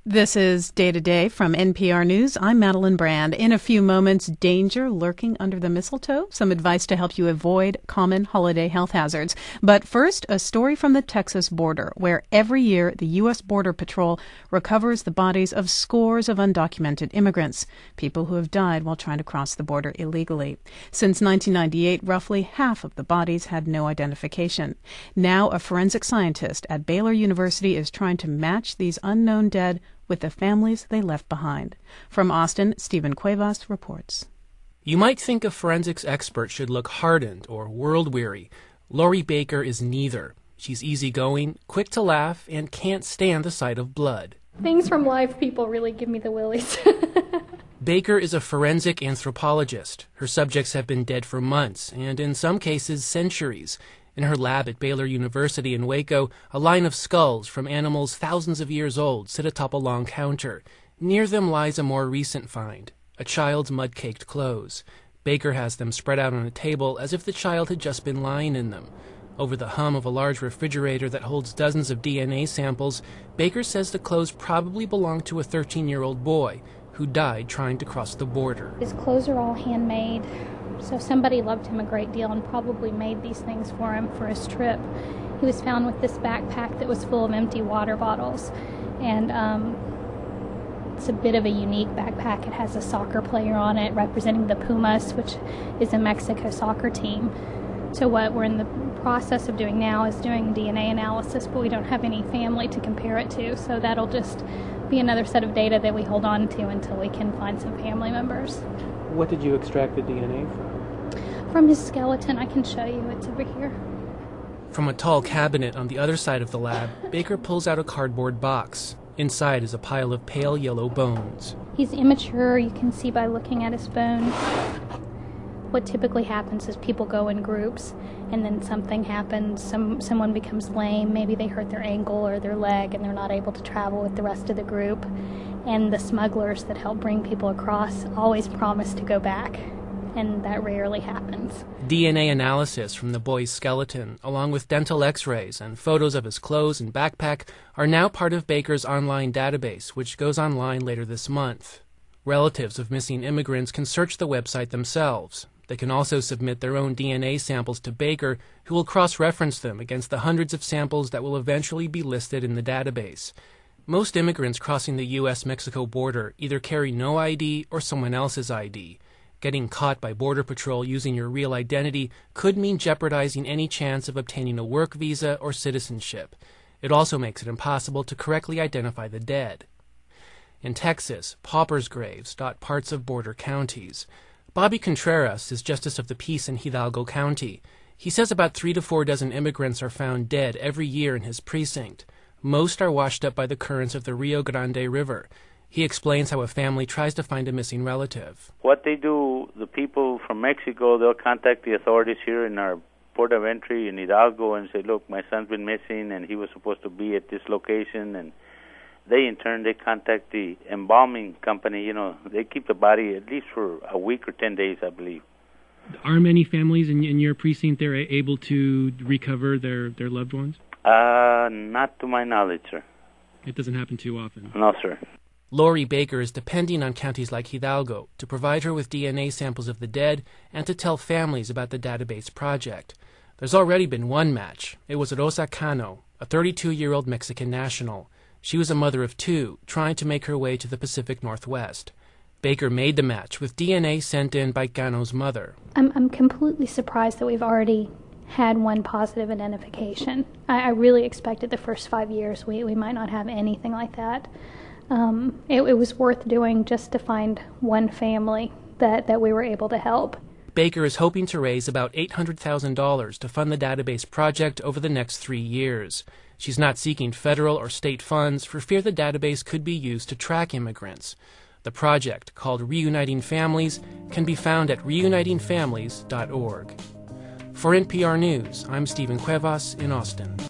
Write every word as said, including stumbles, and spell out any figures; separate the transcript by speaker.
Speaker 1: This is Day to Day from N P R News. I'm Madeline Brand. In a few moments, danger lurking under the mistletoe, some advice to help you avoid common holiday health hazards. But first, a story from the Texas border, where every year the U S. Border Patrol recovers the bodies of scores of undocumented immigrants, people who have died while trying to cross the border illegally. Since nineteen ninety-eight, roughly half of the bodies had no identification. Now, a forensic scientist at Baylor University is trying to match these unknown dead with the families they left behind. From Austin, Stephen Cuevas reports.
Speaker 2: You might think a forensics expert should look hardened or world-weary. Lori Baker is neither. She's easygoing, quick to laugh, and can't stand the sight of blood.
Speaker 3: Things from live people really give me the willies.
Speaker 2: Baker is a forensic anthropologist. Her subjects have been dead for months, and in some cases, centuries. In her lab at Baylor University in Waco, a line of skulls from animals thousands of years old sit atop a long counter. Near them lies a more recent find, a child's mud-caked clothes. Baker has them spread out on a table as if the child had just been lying in them. Over the hum of a large refrigerator that holds dozens of D N A samples, Baker says the clothes probably belonged to a thirteen-year-old boy who died trying to cross the border.
Speaker 3: His clothes are all handmade. So somebody loved him a great deal and probably made these things for him for his trip. He was found with this backpack that was full of empty water bottles. And um, it's a bit of a unique backpack. It has a soccer player on it representing the Pumas, which is a Mexico soccer team. So what we're in the process of doing now is doing D N A analysis, but we don't have any family to compare it to. So that'll just be another set of data that we hold on to until we can find some family members.
Speaker 4: What did you extract the D N A from?
Speaker 3: From his skeleton. I can show you. It's over here.
Speaker 2: From a tall cabinet on the other side of the lab, Baker pulls out a cardboard box. Inside is a pile of pale yellow bones.
Speaker 3: He's immature. You can see by looking at his bone. What typically happens is people go in groups, and then something happens. Some someone becomes lame. Maybe they hurt their ankle or their leg, and they're not able to travel with the rest of the group. And the smugglers that help bring people across always promise to go back, and that rarely happens.
Speaker 2: D N A analysis from the boy's skeleton, along with dental x-rays and photos of his clothes and backpack, are now part of Baker's online database, which goes online later this month. Relatives of missing immigrants can search the website themselves. They can also submit their own D N A samples to Baker, who will cross-reference them against the hundreds of samples that will eventually be listed in the database. Most immigrants crossing the U S Mexico border either carry no I D or someone else's I D. Getting caught by Border Patrol using your real identity could mean jeopardizing any chance of obtaining a work visa or citizenship. It also makes it impossible to correctly identify the dead. In Texas, paupers' graves dot parts of border counties. Bobby Contreras is Justice of the Peace in Hidalgo County. He says about three to four dozen immigrants are found dead every year in his precinct. Most are washed up by the currents of the Rio Grande River. He explains how a family tries to find a missing relative.
Speaker 5: What they do, the people from Mexico, they'll contact the authorities here in our port of entry in Hidalgo and say, look, my son's been missing and he was supposed to be at this location. And they, in turn, they contact the embalming company. You know, they keep the body at least for a week or ten days, I believe.
Speaker 4: Are many families in, in your precinct there able to recover their, their loved ones?
Speaker 5: Uh, not to my knowledge, sir.
Speaker 4: It doesn't happen too often?
Speaker 5: No, sir.
Speaker 2: Lori Baker is depending on counties like Hidalgo to provide her with D N A samples of the dead and to tell families about the database project. There's already been one match. It was Rosa Cano, a thirty-two-year-old Mexican national. She was a mother of two, trying to make her way to the Pacific Northwest. Baker made the match with D N A sent in by Cano's mother.
Speaker 3: I'm, I'm completely surprised that we've already had one positive identification. I, I really expected the first five years we, we might not have anything like that. Um, it, it was worth doing just to find one family that, that we were able to help.
Speaker 2: Baker is hoping to raise about eight hundred thousand dollars to fund the database project over the next three years. She's not seeking federal or state funds for fear the database could be used to track immigrants. The project, called Reuniting Families, can be found at reuniting families dot org. For N P R News, I'm Stephen Cuevas in Austin.